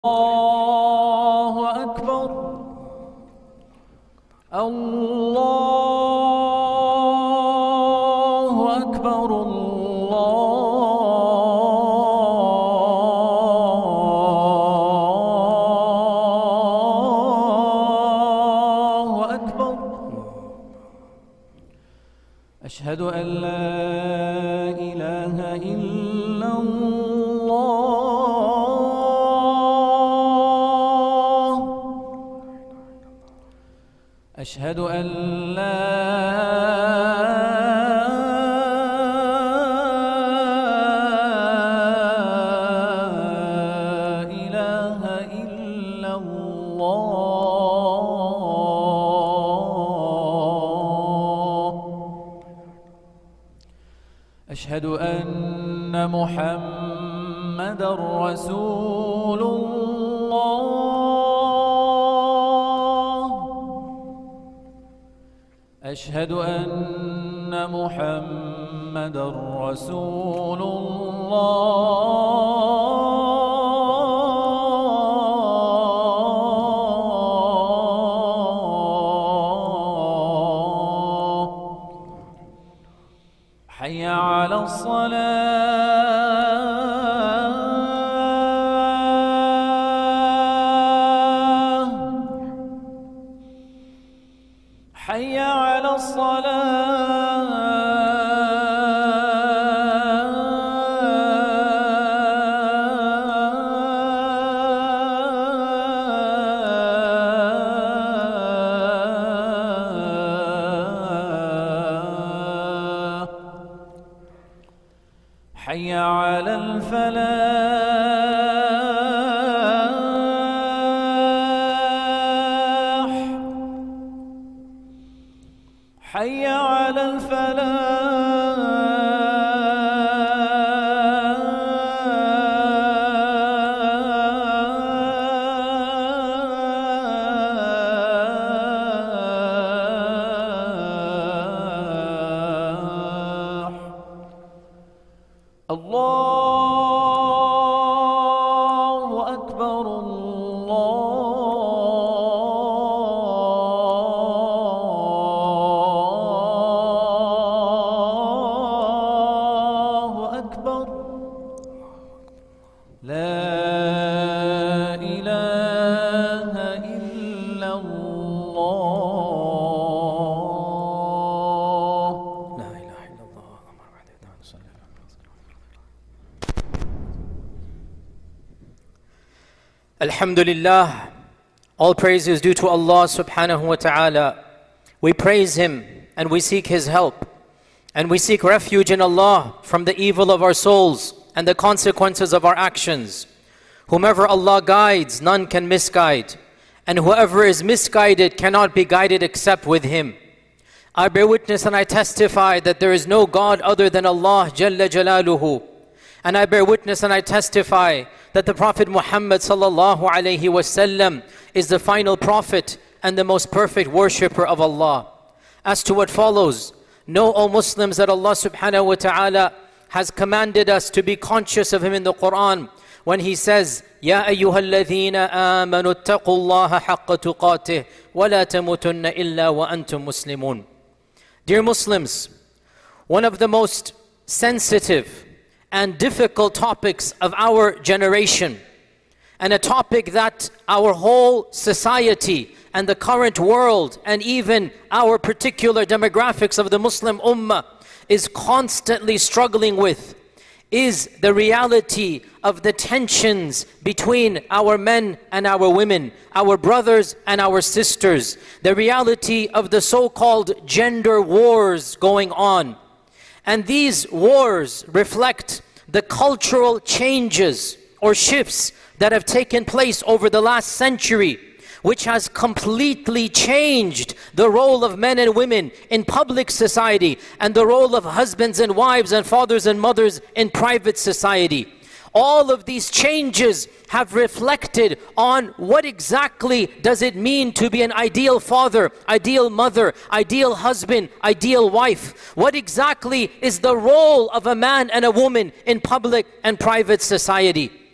الله أكبر الله أكبر الله أكبر أشهد أن لا إله إلا الله أشهد أن لا إله إلا الله أشهد أن محمدًا رسول الله أشهد أن محمدًا رسول الله حي على الصلاة حي على الصلاة حي على الفلاح حي على الفلاح الله أكبر الله أكبر لا إله إلا الله لا إله إلا الله Alhamdulillah, all praise is due to Allah subhanahu wa ta'ala. We praise Him and we seek His help. And we seek refuge in Allah from the evil of our souls and the consequences of our actions. Whomever Allah guides, none can misguide. And whoever is misguided cannot be guided except with Him. I bear witness and I testify that there is no God other than Allah Jalla Jalaluhu. And I bear witness and I testify that the Prophet Muhammad sallallahu alayhi wasallam is the final prophet and the most perfect worshipper of Allah. As to what follows, know, O Muslims, that Allah subhanahu wa ta'ala has commanded us to be conscious of Him in the Quran when He says, Ya ayyuhalladhina amanu attaqullaha haqqa tuqatih wa la tamutunna illa wa antum muslimun. Dear Muslims, one of the most sensitive and difficult topics of our generation, and a topic that our whole society and the current world and even our particular demographics of the Muslim Ummah is constantly struggling with, is the reality of the tensions between our men and our women, our brothers and our sisters, the reality of the so-called gender wars going on. And these wars reflect the cultural changes or shifts that have taken place over the last century, which has completely changed the role of men and women in public society and the role of husbands and wives and fathers and mothers in private society. All of these changes have reflected on what exactly does it mean to be an ideal father, ideal mother, ideal husband, ideal wife. What exactly is the role of a man and a woman in public and private society?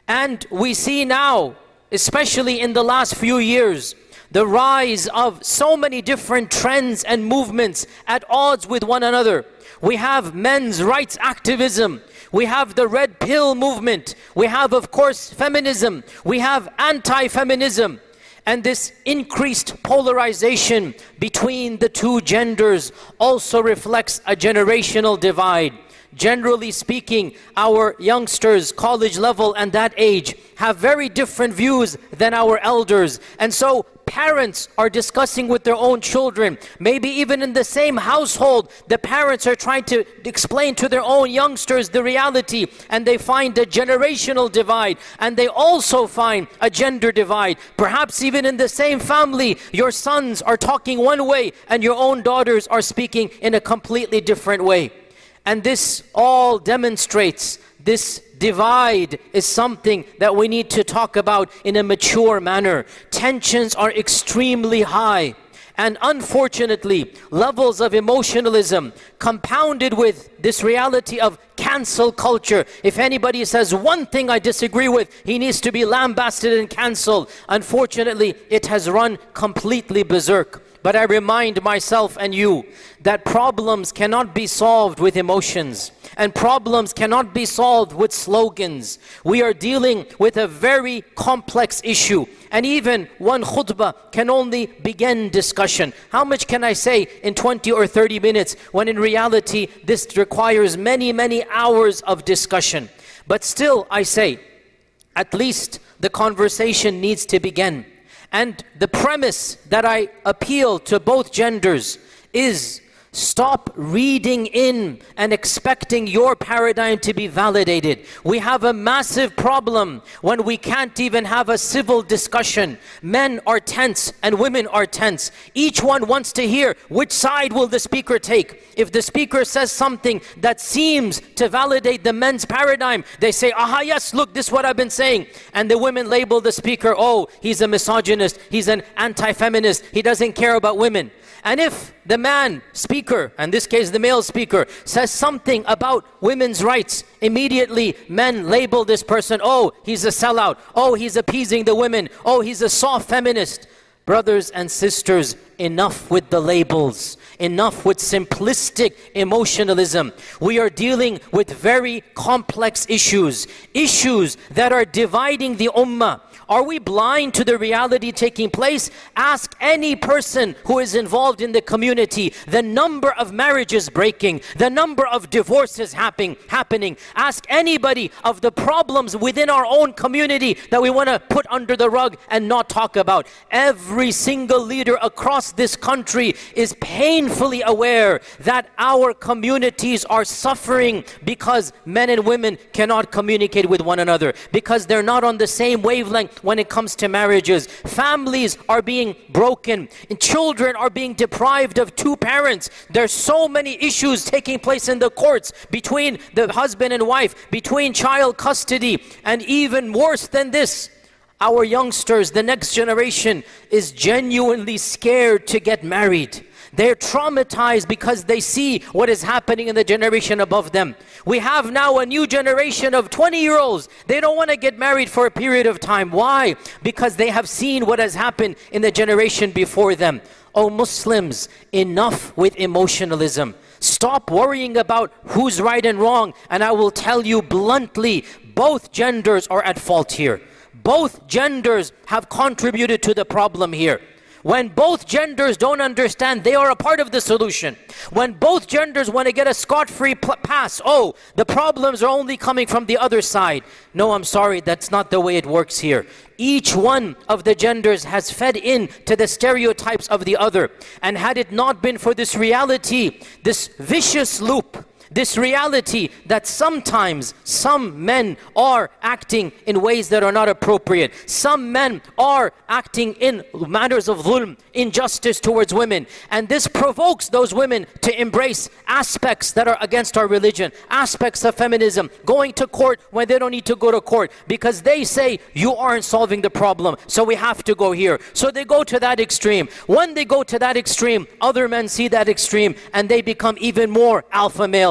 And we see now, especially in the last few years, the rise of so many different trends and movements at odds with one another. We have men's rights activism. We have the red pill movement. We have, of course, feminism. We have anti-feminism. And this increased polarization between the two genders also reflects a generational divide. Generally speaking, our youngsters, college level and that age, have very different views than our elders. And so parents are discussing with their own children, maybe even in the same household, the parents are trying to explain to their own youngsters the reality, and they find a generational divide, and they also find a gender divide. Perhaps even in the same family, your sons are talking one way and your own daughters are speaking in a completely different way. And this all demonstrates this divide is something that we need to talk about in a mature manner. Tensions are extremely high. And unfortunately, levels of emotionalism compounded with this reality of cancel culture. If anybody says one thing I disagree with, he needs to be lambasted and canceled. Unfortunately, it has run completely berserk. But I remind myself and you that problems cannot be solved with emotions, and problems cannot be solved with slogans. We are dealing with a very complex issue, and even one khutbah can only begin discussion. How much can I say in 20 or 30 minutes when in reality this requires many, many hours of discussion? But still I say, at least the conversation needs to begin. And the premise that I appeal to both genders is stop reading in and expecting your paradigm to be validated. We have a massive problem when we can't even have a civil discussion. Men are tense and women are tense. Each one wants to hear which side will the speaker take. If the speaker says something that seems to validate the men's paradigm, they say, aha, yes, look, this is what I've been saying. And the women label the speaker, oh, he's a misogynist, he's an anti-feminist, he doesn't care about women. And if the man speaker, in this case the male speaker, says something about women's rights, immediately men label this person, oh, he's a sellout, oh, he's appeasing the women, oh, he's a soft feminist. Brothers and sisters, enough with the labels. Enough with simplistic emotionalism. We are dealing with very complex issues. Issues that are dividing the ummah. Are we blind to the reality taking place? Ask any person who is involved in the community. The number of marriages breaking, the number of divorces happening. Ask anybody of the problems within our own community that we want to put under the rug and not talk about. Every single leader across this country is painfully aware that our communities are suffering because men and women cannot communicate with one another, because they're not on the same wavelength when it comes to marriages. Families are being broken, and children are being deprived of two parents. There's so many issues taking place in the courts between the husband and wife, between child custody, and even worse than this, our youngsters, the next generation, is genuinely scared to get married. They're traumatized because they see what is happening in the generation above them. We have now a new generation of 20-year-olds. They don't want to get married for a period of time. Why? Because they have seen what has happened in the generation before them. Oh Muslims, enough with emotionalism. Stop worrying about who's right and wrong. And I will tell you bluntly, both genders are at fault here. Both genders have contributed to the problem here. When both genders don't understand, they are a part of the solution. When both genders want to get a scot-free pass, oh, the problems are only coming from the other side. No, I'm sorry, that's not the way it works here. Each one of the genders has fed in to the stereotypes of the other. And had it not been for this reality, this vicious loop, this reality that sometimes some men are acting in ways that are not appropriate. Some men are acting in matters of dhulm, injustice towards women. And this provokes those women to embrace aspects that are against our religion, aspects of feminism, going to court when they don't need to go to court because they say, you aren't solving the problem, so we have to go here. So they go to that extreme. When they go to that extreme, other men see that extreme and they become even more alpha male.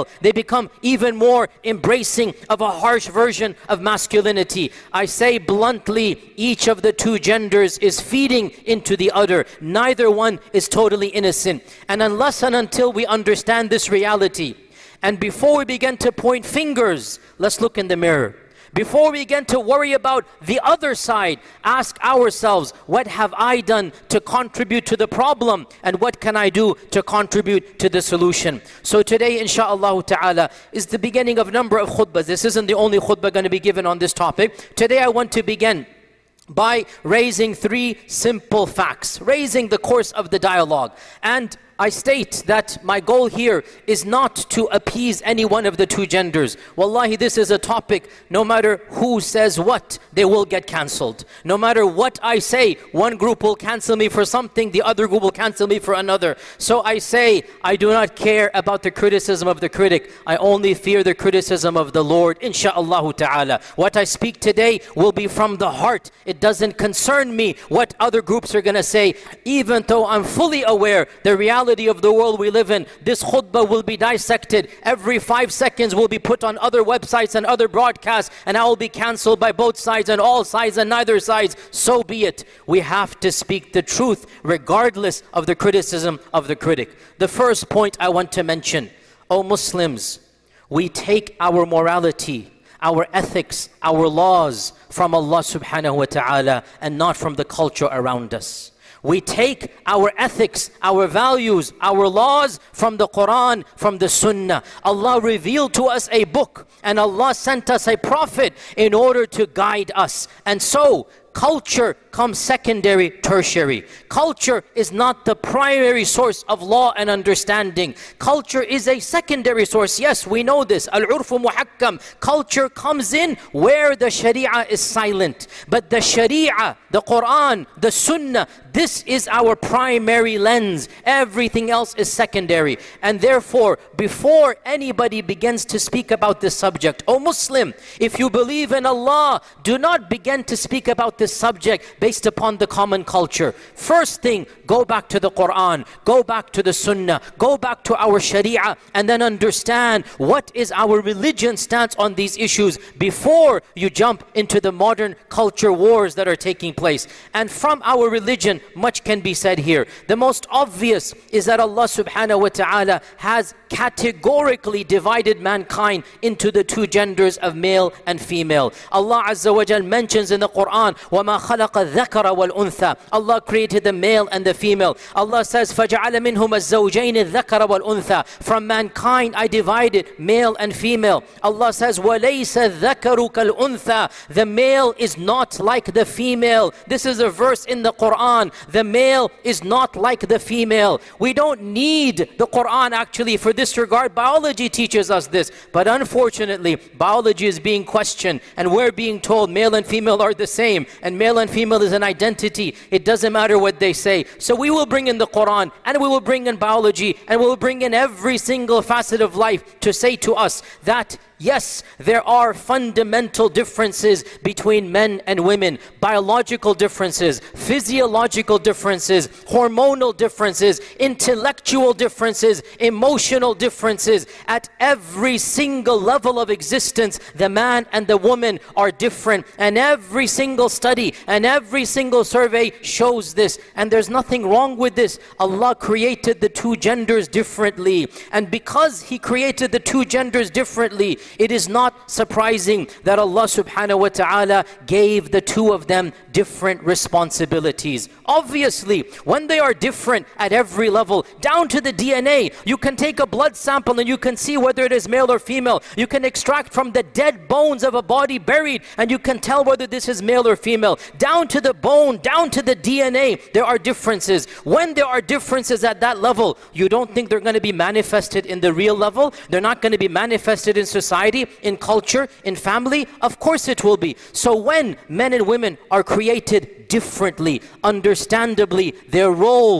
they become even more embracing of a harsh version of masculinity. I say bluntly, each of the two genders is feeding into the other. Neither one is totally innocent. And unless and until we understand this reality, and before we begin to point fingers, let's look in the mirror. Before we begin to worry about the other side, ask ourselves, what have I done to contribute to the problem? And what can I do to contribute to the solution? So today, inshaAllah ta'ala, is the beginning of a number of khutbahs. This isn't the only khutbah going to be given on this topic. Today I want to begin by raising three simple facts, raising the course of the dialogue. And I state that my goal here is not to appease any one of the two genders. Wallahi, this is a topic, no matter who says what, they will get cancelled. No matter what I say, one group will cancel me for something, the other group will cancel me for another. So I say, I do not care about the criticism of the critic. I only fear the criticism of the Lord, insha'Allah ta'ala. What I speak today will be from the heart. It doesn't concern me what other groups are going to say, even though I'm fully aware the reality of the world we live in. This khutbah will be dissected. Every 5 seconds will be put on other websites and other broadcasts, and I will be cancelled by both sides and all sides and neither sides. So be it. We have to speak the truth regardless of the criticism of the critic. The first point I want to mention, O Muslims, we take our morality, our ethics, our laws from Allah subhanahu wa ta'ala and not from the culture around us. We take our ethics, our values, our laws from the Quran, from the Sunnah. Allah revealed to us a book and Allah sent us a prophet in order to guide us. And so, culture comes secondary, tertiary. Culture is not the primary source of law and understanding. Culture is a secondary source. Yes, we know this. Al-urfu muhakkam. Culture comes in where the sharia is silent. But the sharia, the Quran, the Sunnah, this is our primary lens. Everything else is secondary. And therefore, before anybody begins to speak about this subject, O Muslim, if you believe in Allah, do not begin to speak about this subject based upon the common culture. First thing, go back to the Quran, go back to the Sunnah, go back to our Sharia, and then understand what is our religion stance on these issues before you jump into the modern culture wars that are taking place. And from our religion, much can be said here. The most obvious is that Allah subhanahu wa ta'ala has categorically divided mankind into the two genders of male and female. Allah Azza wa Jal mentions in the Quran, وَمَا خَلَقَ الذَّكَرَ وَالْأُنثَى. Allah created the male and the female. Allah says, فَجَعَلَ مِنْهُمَ الزَّوْجَيْنِ الذَّكَرَ وَالْأُنثَى. From mankind I divided male and female. Allah says, وَلَيْسَ الذَّكَرُ كَالْأُنثَى. The male is not like the female. This is a verse in the Quran. The male is not like the female. We don't need the Quran actually for this regard. Biology teaches us this. But unfortunately, biology is being questioned and we're being told male and female are the same. And male and female is an identity. It doesn't matter what they say. So we will bring in the Quran and we will bring in biology and we will bring in every single facet of life to say to us that yes, there are fundamental differences between men and women, biological differences, physiological differences, hormonal differences, intellectual differences, emotional differences. At every single level of existence, the man and the woman are different, and every single study and every single survey shows this, and there's nothing wrong with this. Allah created the two genders differently, and because He created the two genders differently, it is not surprising that Allah subhanahu wa ta'ala gave the two of them different responsibilities. Obviously, when they are different at every level, down to the DNA, you can take a blood sample and you can see whether it is male or female. You can extract from the dead bones of a body buried and you can tell whether this is male or female. Down to the bone, down to the DNA, there are differences. When there are differences at that level, you don't think they're going to be manifested in the real level? They're not going to be manifested in society, in culture, in family? Of course it will be. So when men and women are created differently, understandably, their roles,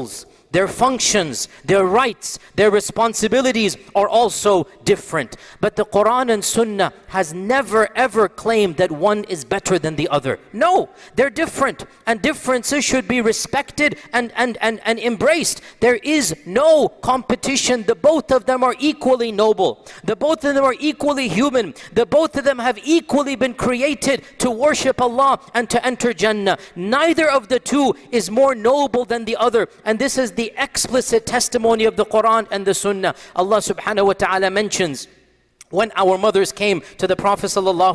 their functions, their rights, their responsibilities are also different. But the Quran and Sunnah has never ever claimed that one is better than the other. No, they're different, and differences should be respected and embraced. There is no competition. The both of them are equally noble. The both of them are equally human. The both of them have equally been created to worship Allah and to enter Jannah. Neither of the two is more noble than the other. And this is the explicit testimony of the Quran and the Sunnah. Allah subhanahu wa ta'ala mentions, when our mothers came to the Prophet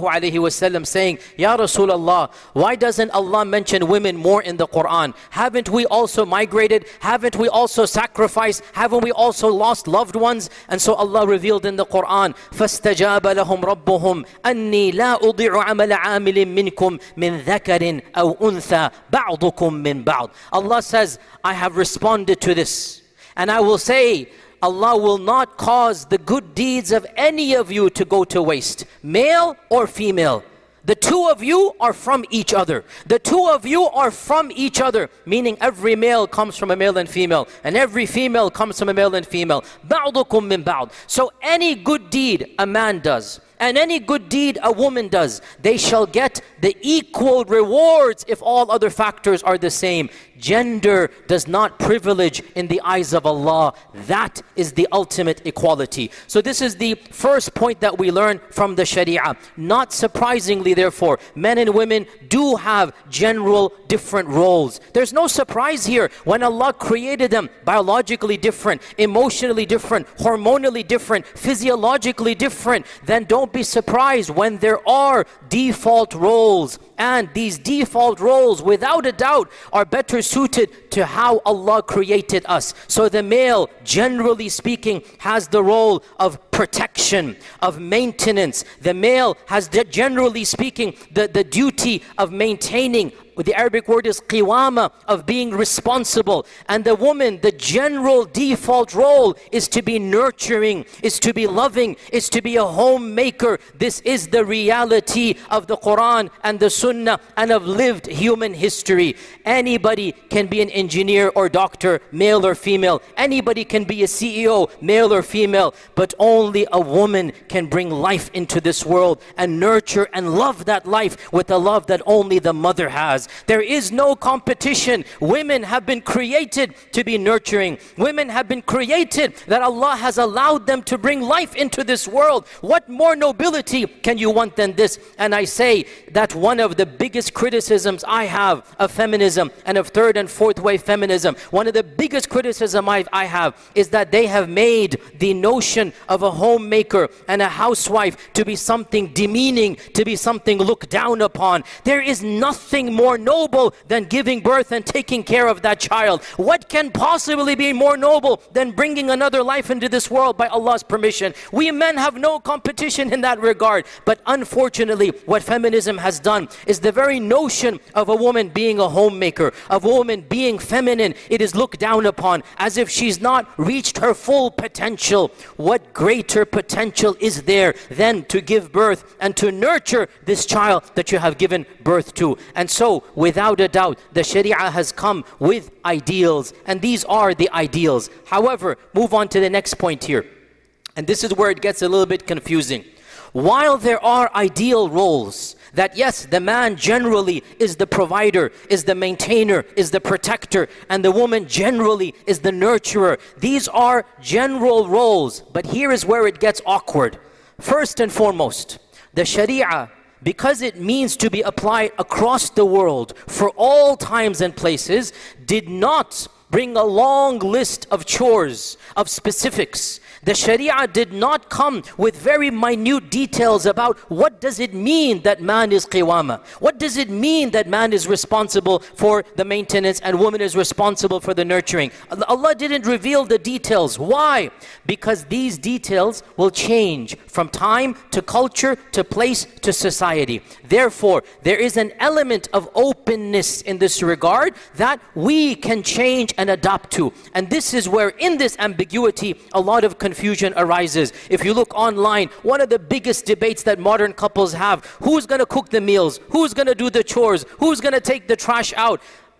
ﷺ saying, Ya Rasulullah, why doesn't Allah mention women more in the Quran? Haven't we also migrated? Haven't we also sacrificed? Haven't we also lost loved ones? And so Allah revealed in the Quran, فَاسْتَجَابَ لَهُمْ رَبُّهُمْ أَنِّي لَا أُضِعُ عَمَلَ عَامِلٍ مِّنْكُمْ مِنْ ذَكَرٍ أَوْ أُنْثَى بَعْضُكُمْ مِنْ بَعْضٍ. Allah says, I have responded to this, and I will say, Allah will not cause the good deeds of any of you to go to waste, male or female. The two of you are from each other. The two of you are from each other, meaning every male comes from a male and female, and every female comes from a male and female. بَعْضُكُمْ مِنْ بَعْضٍ. So any good deed a man does, and any good deed a woman does, they shall get the equal rewards if all other factors are the same. Gender does not privilege in the eyes of Allah. That is the ultimate equality. So this is the first point that we learn from the Sharia. Not surprisingly, therefore, men and women do have general different roles. There's no surprise here. When Allah created them biologically different, emotionally different, hormonally different, physiologically different, then don't be surprised when there are default roles. And these default roles, without a doubt, are better suited to how Allah created us. So the male, generally speaking, has the role of protection, of maintenance. The male has, generally speaking, the duty of maintaining. The Arabic word is qiwama, of being responsible. And the woman, the general default role is to be nurturing, is to be loving, is to be a homemaker. This is the reality of the Quran and the Sunnah and of lived human history. Anybody can be an engineer or doctor, male or female. Anybody can be a CEO, male or female. But only a woman can bring life into this world and nurture and love that life with the love that only the mother has. There is no competition. Women have been created to be nurturing. Women have been created that Allah has allowed them to bring life into this world. What more nobility can you want than this? And I say that one of the biggest criticisms I have of feminism and of third and fourth wave feminism, one of the biggest criticism I have is that they have made the notion of a homemaker and a housewife to be something demeaning, to be something looked down upon. There is nothing more noble than giving birth and taking care of that child. What can possibly be more noble than bringing another life into this world by Allah's permission? We men have no competition in that regard. But unfortunately, what feminism has done is the very notion of a woman being a homemaker, of a woman being feminine, it is looked down upon as if she's not reached her full potential. What greater potential is there than to give birth and to nurture this child that you have given birth to? And so, without a doubt, the Sharia has come with ideals, and these are the ideals. However, move on to the next point here. And this is where it gets a little bit confusing. While there are ideal roles, that yes, the man generally is the provider, is the maintainer, is the protector, and the woman generally is the nurturer. These are general roles, but here is where it gets awkward. First and foremost, the Sharia, because it means to be applied across the world for all times and places, did not bring a long list of chores, of specifics. The Sharia did not come with very minute details about what does it mean that man is qiwama? What does it mean that man is responsible for the maintenance and woman is responsible for the nurturing? Allah didn't reveal the details. Why? Because these details will change from time to culture to place to society. Therefore, there is an element of openness in this regard that we can change and adapt to. And this is where in this ambiguity a lot of confusion arises. If you look online, one of the biggest debates that modern couples have, who's going to cook the meals? Who's going to do the chores? Who's going to take the trash out?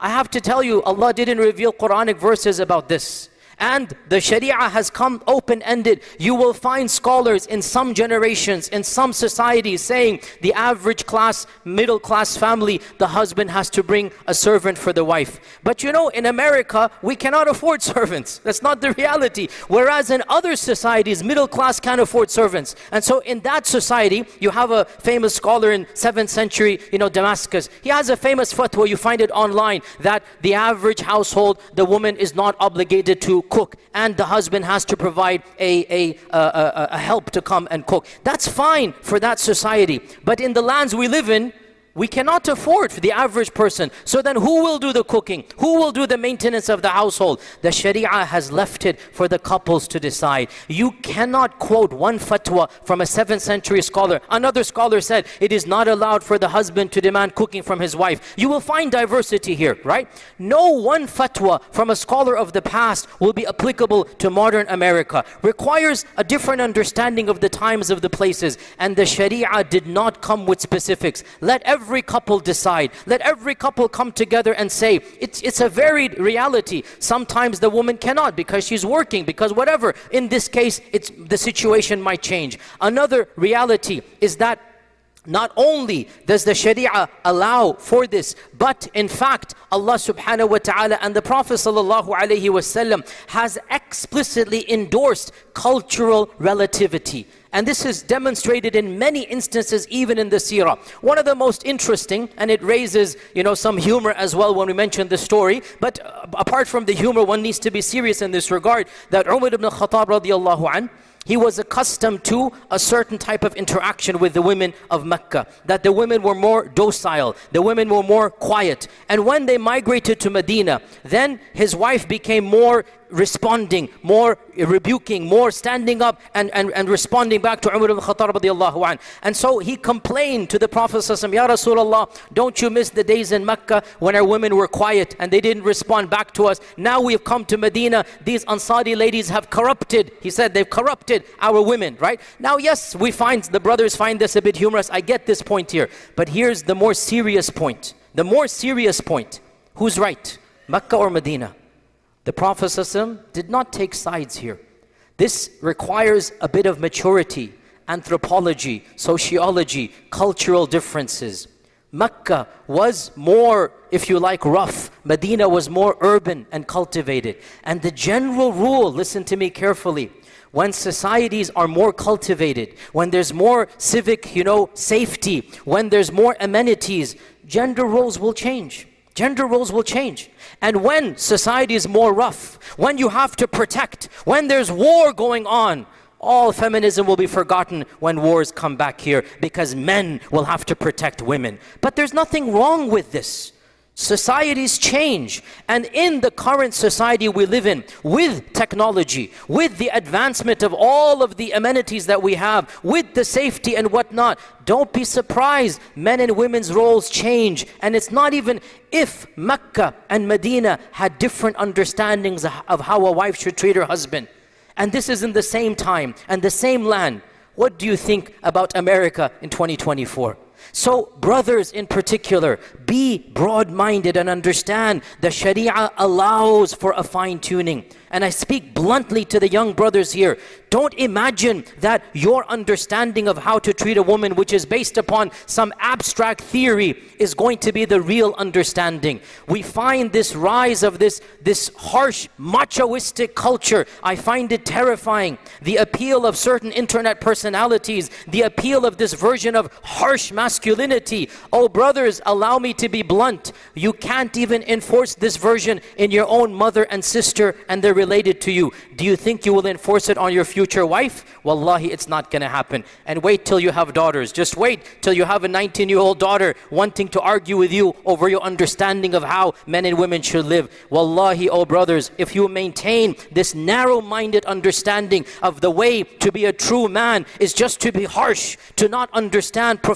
I have to tell you, Allah didn't reveal Quranic verses about this. And the Sharia has come open-ended. You will find scholars in some generations, in some societies saying the average class, middle class family, the husband has to bring a servant for the wife. But you know, in America, we cannot afford servants. That's not the reality. Whereas in other societies, middle class can afford servants. And so in that society, you have a famous scholar in 7th century, Damascus. He has a famous fatwa, you find it online, that the average household, the woman is not obligated to cook, and the husband has to provide a help to come and cook. That's fine for that society. But in the lands we live in, we cannot afford for the average person. So then who will do the cooking? Who will do the maintenance of the household? The Sharia has left it for the couples to decide. You cannot quote one fatwa from a 7th century scholar. Another scholar said it is not allowed for the husband to demand cooking from his wife. You will find diversity here, right? No one fatwa from a scholar of the past will be applicable to modern America. Requires a different understanding of the times, of the places. And the Sharia did not come with specifics. Let every couple decide. Let every couple come together and say, it's a varied reality. Sometimes the woman cannot because she's working, because whatever. In this case, the situation might change. Another reality is that not only does the Sharia allow for this, but in fact, Allah subhanahu wa ta'ala and the Prophet sallallahu alayhi wasallam has explicitly endorsed cultural relativity. And this is demonstrated in many instances, even in the seerah. One of the most interesting, and it raises, some humor as well when we mention the story, but apart from the humor, one needs to be serious in this regard, that Umar ibn Khattab radiallahu anhu, he was accustomed to a certain type of interaction with the women of Mecca, that the women were more docile, the women were more quiet. And when they migrated to Medina, then his wife became more responding, more rebuking, more standing up and responding back to Umar ibn Khattab radiallahu anhu. And so he complained to the Prophet ﷺ, Ya Rasulullah, don't you miss the days in Mecca when our women were quiet and they didn't respond back to us? Now we've come to Medina, these Ansari ladies have corrupted, he said, they've corrupted our women, right? Now yes, the brothers find this a bit humorous, I get this point here. But here's the more serious point. The more serious point. Who's right? Mecca or Medina? The Prophet ﷺ did not take sides here. This requires a bit of maturity, anthropology, sociology, cultural differences. Mecca was more, if you like, rough. Medina was more urban and cultivated. And the general rule, listen to me carefully, when societies are more cultivated, when there's more civic, safety, when there's more amenities, gender roles will change. Gender roles will change. And when society is more rough, when you have to protect, when there's war going on, all feminism will be forgotten when wars come back here, because men will have to protect women. But there's nothing wrong with this. Societies change, and in the current society we live in, with technology, with the advancement of all of the amenities that we have, with the safety and whatnot, don't be surprised, men and women's roles change. And it's not even if Mecca and Medina had different understandings of how a wife should treat her husband, and this is in the same time and the same land, what do you think about America in 2024? So brothers in particular, be broad-minded and understand the Sharia allows for a fine-tuning. And I speak bluntly to the young brothers here. Don't imagine that your understanding of how to treat a woman, which is based upon some abstract theory, is going to be the real understanding. We find this rise of this harsh, machoistic culture. I find it terrifying. The appeal of certain internet personalities, the appeal of this version of harsh masculinity. Oh brothers, allow me to be blunt. You can't even enforce this version in your own mother and sister and their related to you. Do you think you will enforce it on your future wife? Wallahi, it's not going to happen. And wait till you have daughters. Just wait till you have a 19-year-old daughter wanting to argue with you over your understanding of how men and women should live. Wallahi, oh brothers, if you maintain this narrow-minded understanding of the way to be a true man is just to be harsh, to not understand prophetic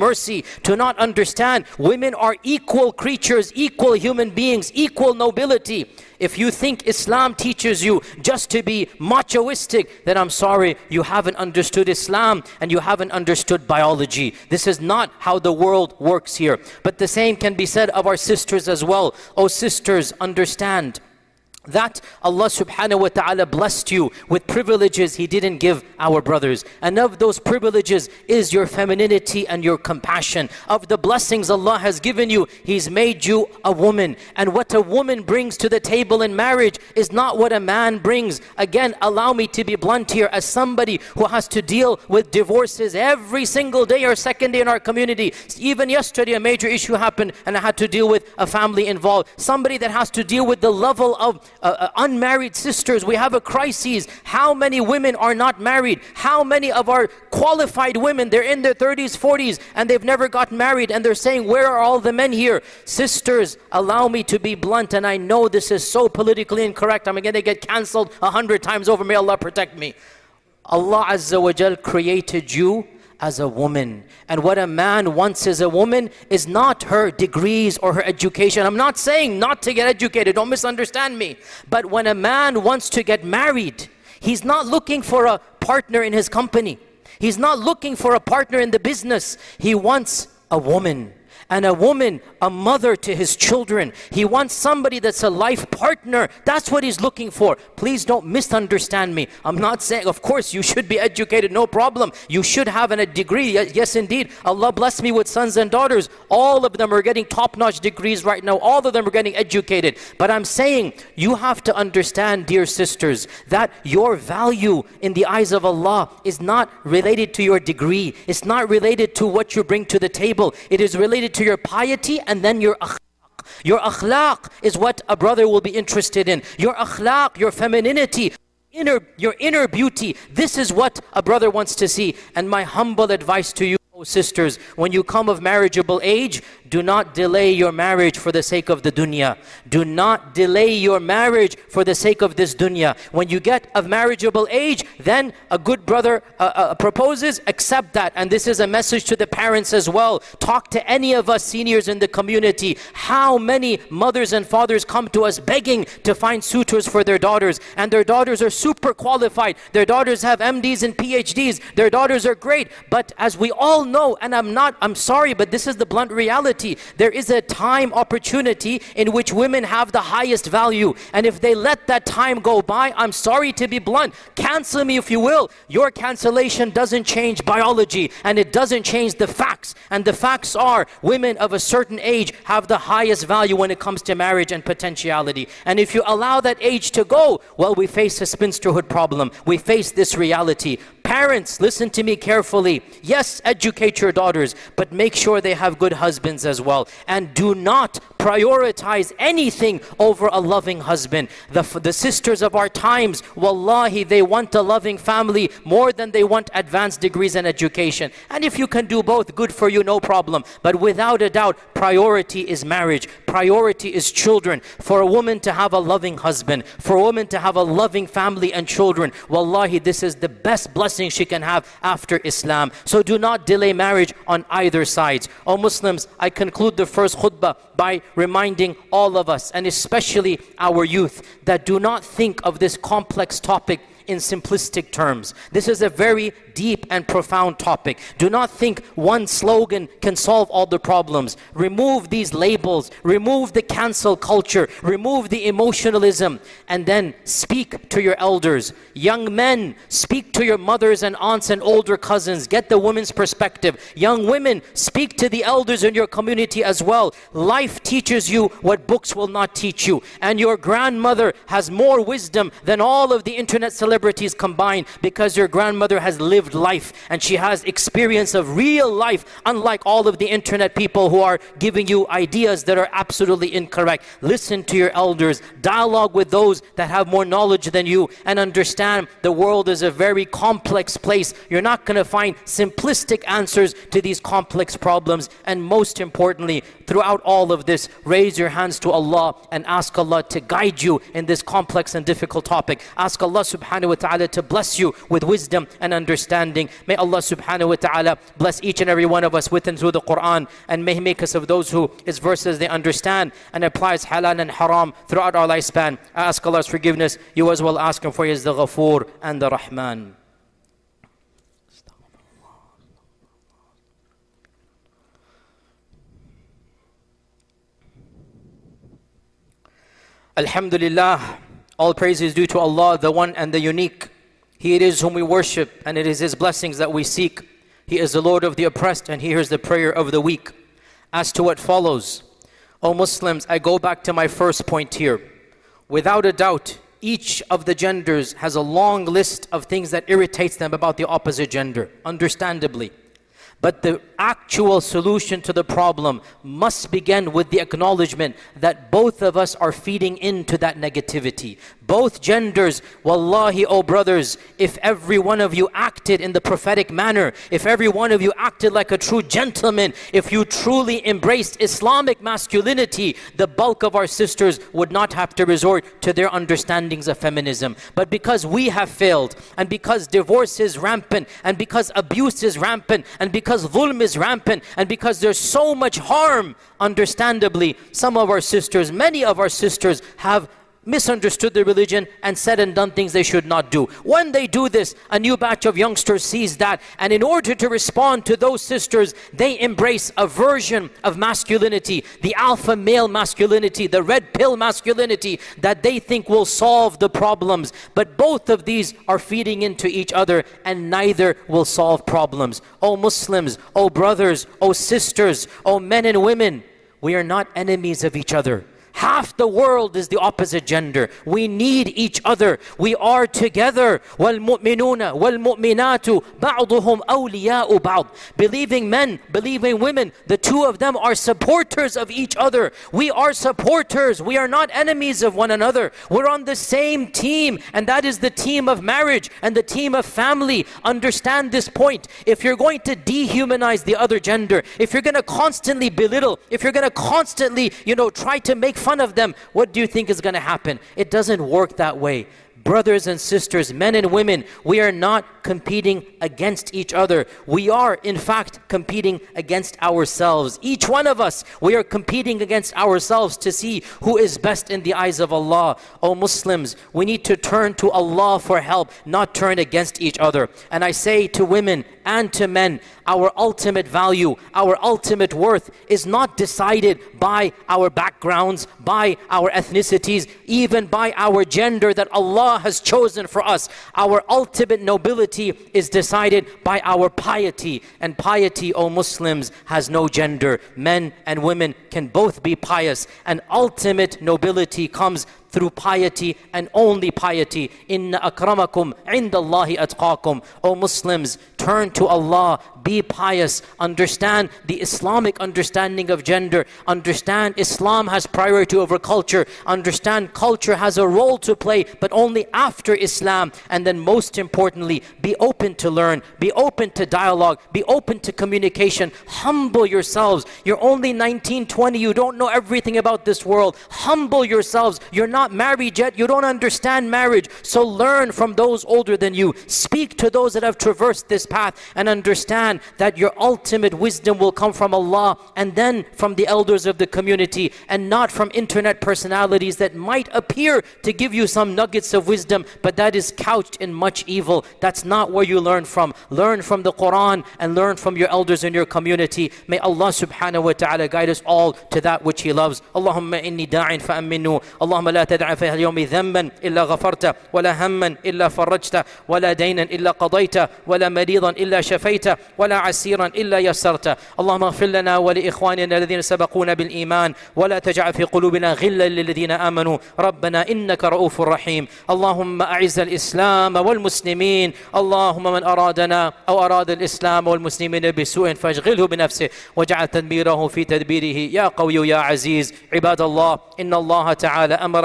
mercy, to not understand women are equal creatures, equal human beings, equal nobility. If you think Islam teaches you just to be machoistic, then I'm sorry, you haven't understood Islam and you haven't understood biology. This is not how the world works here. But the same can be said of our sisters as well. Oh sisters, understand that Allah subhanahu wa ta'ala blessed you with privileges He didn't give our brothers. And of those privileges is your femininity and your compassion. Of the blessings Allah has given you, He's made you a woman. And what a woman brings to the table in marriage is not what a man brings. Again, allow me to be blunt here, as somebody who has to deal with divorces every single day or second day in our community. Even yesterday a major issue happened and I had to deal with a family involved. Somebody that has to deal with the level of unmarried sisters. We have a crisis. How many women are not married? How many of our qualified women, they're in their 30s, 40s, and they've never got married, and they're saying, where are all the men here? Sisters, allow me to be blunt, and I know this is so politically incorrect. I'm going to get cancelled 100 times over. May Allah protect me. Allah Azza wa Jal created you as a woman. And what a man wants as a woman is not her degrees or her education. I'm not saying not to get educated, don't misunderstand me. But when a man wants to get married, he's not looking for a partner in his company. He's not looking for a partner in the business. He wants a woman. And a woman, a mother to his children. He wants somebody that's a life partner. That's what he's looking for. Please don't misunderstand me. I'm not saying, of course, you should be educated, no problem. You should have a degree. Yes, indeed. Allah bless me with sons and daughters. All of them are getting top-notch degrees right now. All of them are getting educated. But I'm saying, you have to understand, dear sisters, that your value in the eyes of Allah is not related to your degree. It's not related to what you bring to the table. It is related to your piety and then your akhlaq. Your akhlaq is what a brother will be interested in. Your akhlaq, your femininity, your inner beauty. This is what a brother wants to see. And my humble advice to you, oh sisters, when you come of marriageable age, do not delay your marriage for the sake of the dunya. Do not delay your marriage for the sake of this dunya. When you get of marriageable age, then a good brother proposes, accept that. And this is a message to the parents as well. Talk to any of us seniors in the community. How many mothers and fathers come to us begging to find suitors for their daughters, and their daughters are super qualified. Their daughters have MDs and PhDs. Their daughters are great. But as we all know, and I'm sorry, but this is the blunt reality. There is a time opportunity in which women have the highest value. And if they let that time go by, I'm sorry to be blunt, cancel me if you will. Your cancellation doesn't change biology, and it doesn't change the facts. And the facts are, women of a certain age have the highest value when it comes to marriage and potentiality. And if you allow that age to go, well, we face a spinsterhood problem. We face this reality. Parents, listen to me carefully. Yes, educate your daughters, but make sure they have good husbands as well. And do not prioritize anything over a loving husband. The sisters of our times, wallahi, they want a loving family more than they want advanced degrees and education. And if you can do both, good for you, no problem. But without a doubt, priority is marriage. Priority is children. For a woman to have a loving husband, for a woman to have a loving family and children, wallahi, this is the best blessing she can have after Islam. So do not delay marriage on either sides. O Muslims, I conclude the first khutbah by reminding all of us, and especially our youth, that do not think of this complex topic in simplistic terms. This is a very deep and profound topic. Do not think one slogan can solve all the problems. Remove these labels, remove the cancel culture, remove the emotionalism, and then speak to your elders. Young men, speak to your mothers and aunts and older cousins. Get the women's perspective. Young women, speak to the elders in your community as well. Life teaches you what books will not teach you. And your grandmother has more wisdom than all of the internet celebrities combined, because your grandmother has lived life and she has experience of real life, unlike all of the internet people who are giving you ideas that are absolutely incorrect. Listen to your elders, dialogue with those that have more knowledge than you, and understand the world is a very complex place. You're not going to find simplistic answers to these complex problems. And most importantly, throughout all of this, raise your hands to Allah and ask Allah to guide you in this complex and difficult topic. Ask Allah subhanahu subhanahu wa ta'ala to bless you with wisdom and understanding. May Allah subhanahu wa ta'ala bless each and every one of us with and through the Quran, and may He make us of those who His verses they understand and applies halal and haram throughout our lifespan. I ask Allah's forgiveness. You as well ask Him, for He is the Ghafoor and the Rahman. Alhamdulillah, all praise is due to Allah, the One and the Unique. He it is whom we worship, and it is His blessings that we seek. He is the Lord of the oppressed, and He hears the prayer of the weak. As to what follows, O Muslims, I go back to my first point here. Without a doubt, each of the genders has a long list of things that irritates them about the opposite gender, understandably. But the actual solution to the problem must begin with the acknowledgement that both of us are feeding into that negativity. Both genders, wallahi, oh brothers, if every one of you acted in the prophetic manner, if every one of you acted like a true gentleman, if you truly embraced Islamic masculinity, the bulk of our sisters would not have to resort to their understandings of feminism. But because we have failed, and because divorce is rampant, and because abuse is rampant, and because dhulm is rampant, and because there's so much harm, understandably, some of our sisters, many of our sisters have misunderstood the religion and said and done things they should not do. When they do this, a new batch of youngsters sees that, and in order to respond to those sisters, they embrace a version of masculinity, the alpha male masculinity, the red pill masculinity that they think will solve the problems. But both of these are feeding into each other, and neither will solve problems. O Muslims, O brothers, O sisters, O men and women, we are not enemies of each other. Half the world is the opposite gender. We need each other. We are together. وَالْمُؤْمِنُونَ وَالْمُؤْمِنَاتُ بَعْضُهُمْ أَوْلِيَاءُ بَعْضٍ. Believing men, believing women, the two of them are supporters of each other. We are supporters. We are not enemies of one another. We're on the same team, and that is the team of marriage and the team of family. Understand this point. If you're going to dehumanize the other gender, if you're going to constantly belittle, if you're going to constantly, try to make fun of them, what do you think is going to happen? It doesn't work that way. Brothers and sisters, men and women, we are not competing against each other. We are, in fact, competing against ourselves. Each one of us, we are competing against ourselves to see who is best in the eyes of Allah. O Muslims, we need to turn to Allah for help, not turn against each other. And I say to women and to men, our ultimate value, our ultimate worth is not decided by our backgrounds, by our ethnicities, even by our gender that Allah has chosen for us. Our ultimate nobility is decided by our piety. And piety, O Muslims, has no gender. Men and women can both be pious. And ultimate nobility comes through piety and only piety. Inna akramakum indallahi atqakum. O Muslims, turn to Allah, be pious, understand the Islamic understanding of gender, understand Islam has priority over culture, understand culture has a role to play, but only after Islam. And then most importantly, be open to learn, be open to dialogue, be open to communication. Humble yourselves. You're only 19, 20, you don't know everything about this world. Humble yourselves. You're not married yet, you don't understand marriage, so learn from those older than you. Speak to those that have traversed this path, and understand that your ultimate wisdom will come from Allah, and then from the elders of the community, and not from internet personalities that might appear to give you some nuggets of wisdom, but that is couched in much evil. That's not where you learn from. Learn from the Quran and learn from your elders in your community. May Allah subhanahu wa ta'ala guide us all to that which He loves. Allahumma inni da'in fa'aminu. Allahumma la tad'a fi al-yawmi dhanban illa ghafarta, wala hamman illa farajta, wala daynan illa qadayta, wala maridan illa shafayta, wala asiran illa yassarta. Allahumma ighfir lana wa li ikhwanina alladhina sabaquna bil iman, wala taj'al fi qulubina ghillan lil ladhina amanu. Rabbana innaka ra'ufur rahim. Allahumma a'izz al-islam wal muslimin. Allahumma man aradana aw arada al-islam wal muslimin bisu'in fashghilhu bi nafsihi waj'al tadbirahu fi tadbirihi ya qawiyyu ya aziz. Ibadallah, inna Allah ta'ala amarakum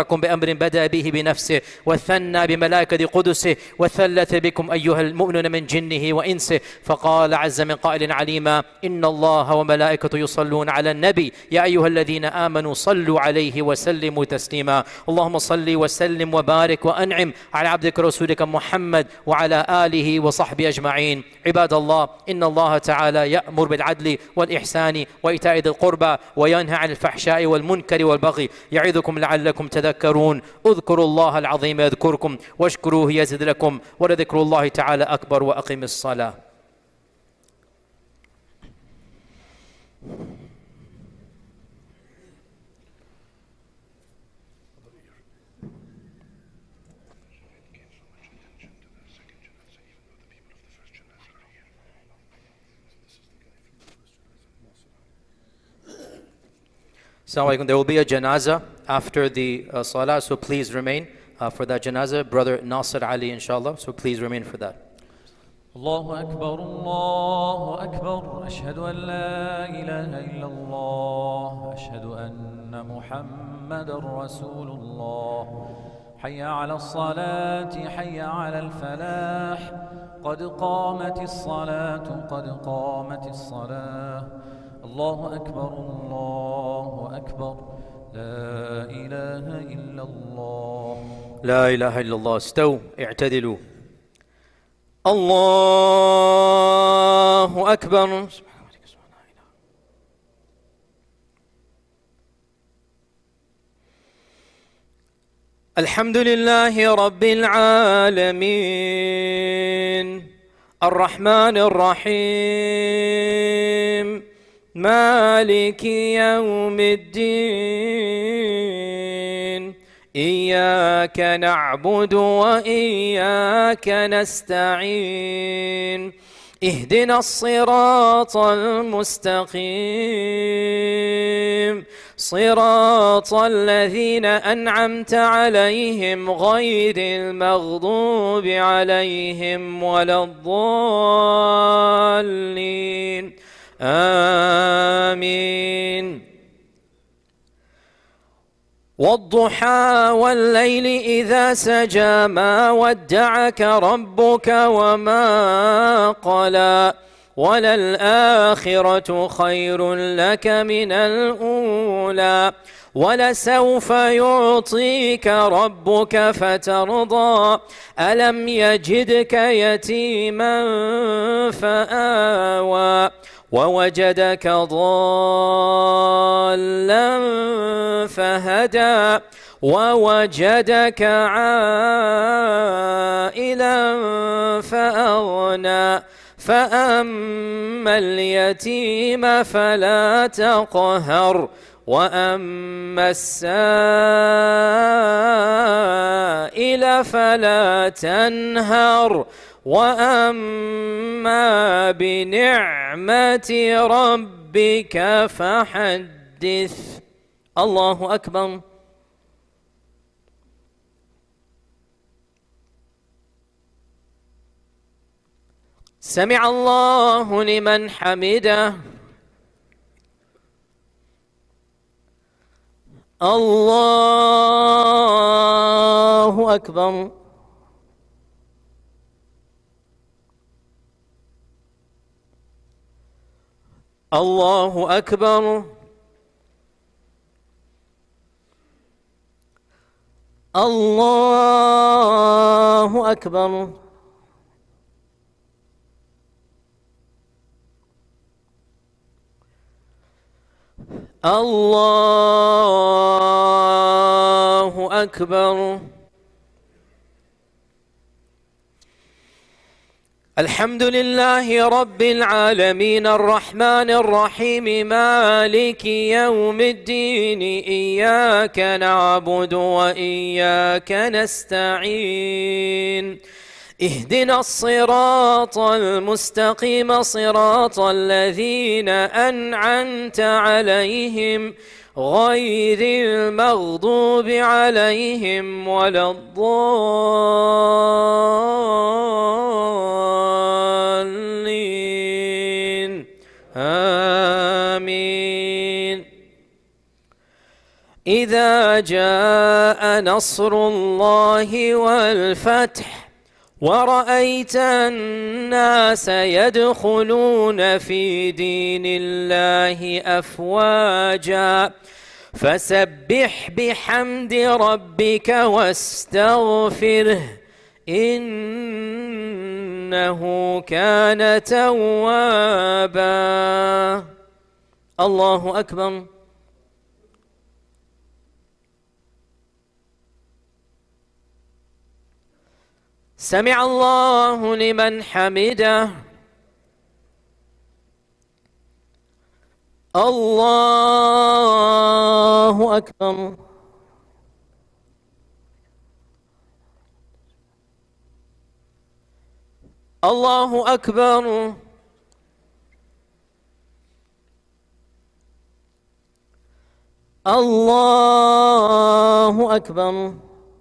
أمركم بأمر بدأ به بنفسه وثنى بملائكة قدسه وثلث بكم أيها المؤمنون من جنه وإنسه، فقال عز من قائل عليما: إن الله وملائكته يصلون على النبي يا أيها الذين آمنوا صلوا عليه وسلموا تسليما. اللهم صل وسلم وبارك وأنعم على عبدك رسولك محمد وعلى آله وصحبه أجمعين. عباد الله، إن الله تعالى يأمر بالعدل والإحسان وإيتاء ذي القربى وينهى عن الفحشاء والمنكر والبغي يعظكم لعلكم تذكرون. اذكروا الله العظيم يذكركم واشكروه يزد لكم ولذكر الله تعالى أكبر. وأقم الصلاة. Assalamu alaikum. There will be a janazah after the salah, so please remain for that janazah. Brother Nasir Ali, inshallah, so please remain for that. الله أكبر الله أكبر أشهد أن لا إله إلا الله أشهد أن محمد رسول الله حي على الصلاة حي على الفلاح قد قامت الصلاة قد قامت الصلاة الله أكبر الله أكبر لا إله إلا الله لا إله إلا الله. استو اعتدلوا. الله أكبر. الحمد لله رب العالمين الرحمن الرحيم مالك يوم الدين إياك نعبد وإياك نستعين اهدنا الصراط المستقيم صراط الذين أنعمت عليهم غير المغضوب عليهم ولا الضالين آمين. والضحى والليل إذا سجى ما ودعك ربك وما قلى وللآخرة خير لك من الأولى ولسوف يعطيك ربك فترضى ألم يجدك يتيما فآوى ووجدك ضالا فهدى ووجدك عائلا فأغنى فأما اليتيم فلا تقهر وأما السائل فلا تنهر وأما بنعمة ربك فحدث. الله أكبر. سمع الله لمن حمده. الله أكبر. الله أكبر. الله أكبر. الله أكبر. الحمد لله رب العالمين الرحمن الرحيم مالك يوم الدين إياك نعبد وإياك نستعين اهدنا الصراط المستقيم صراط الذين أنعمت عليهم غير المغضوب عليهم ولا الضالين آمين. إذا جاء نصر الله والفتح ورأيت الناس يدخلون في دين الله أفواجا فسبح بحمد ربك واستغفره إنه كان توابا. الله أكبر. سمع الله لمن حمده. الله أكبر. الله أكبر. الله أكبر.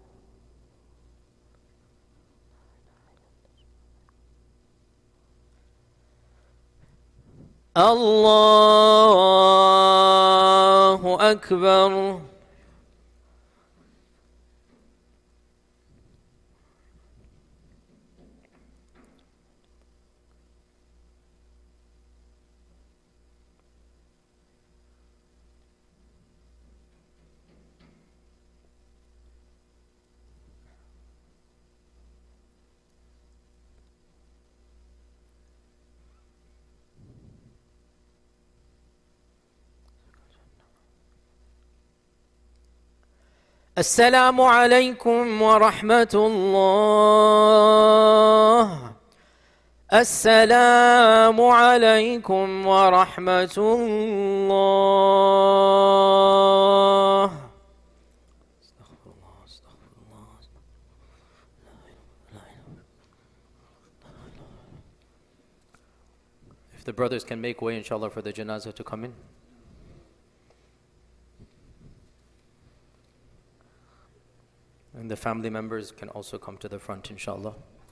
الله أكبر. السلام عليكم ورحمة الله. السلام عليكم ورحمة الله. استغفر الله استغفر الله. If the brothers can make way, inshallah, for the janazah to come in. And the family members can also come to the front, inshallah.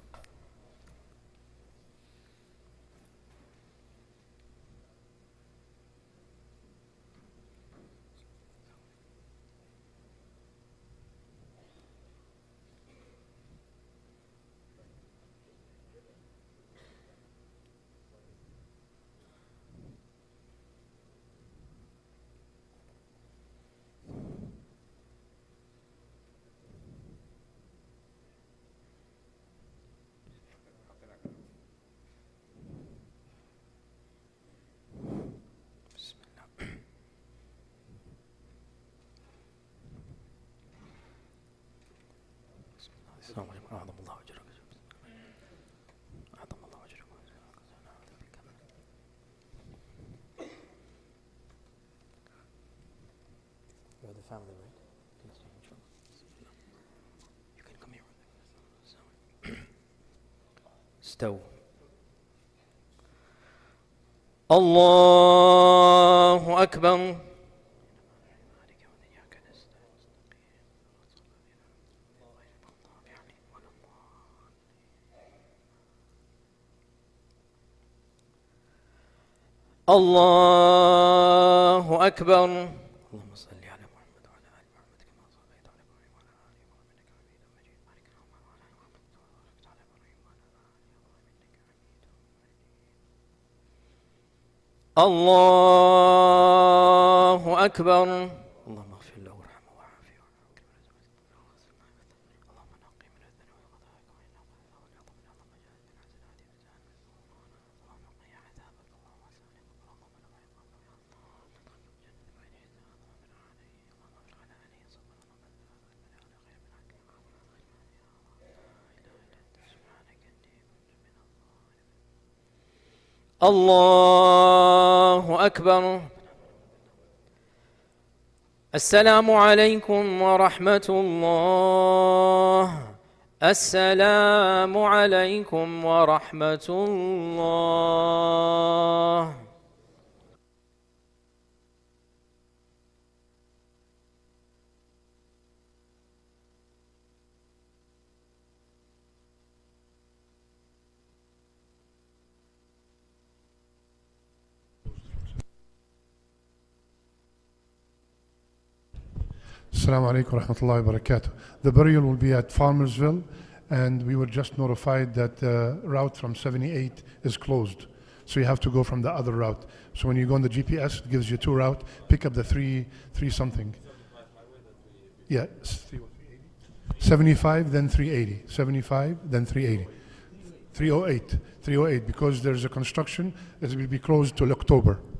أعظم الله أجرك. أعظم الله أجرك. You're the family, right? You can come here. استو. الله أكبر. الله أكبر. اللهم صل على محمد وعلى آل محمد كما صليت على إبراهيم وعلى آل إبراهيم إنك حميد مجيد. بارك اللهم على محمد وبارك على إبراهيم وعلى آل إبراهيم إنك حميد مجيد. الله أكبر. اللهم اغفر له وارحمه وعافيه اللهم نقي من الذنوب الله أكبر. السلام عليكم ورحمة الله. السلام عليكم ورحمة الله. Assalamu alaikum wa rahmatullahi wa barakatuh. The burial will be at Farmersville, and we were just notified that the route from 78 is closed. So you have to go from the other route. So when you go on the GPS, it gives you two routes. Pick up the three something. Yeah, 75, then 380. 75, then 380. 308, because there's a construction. It will be closed till October.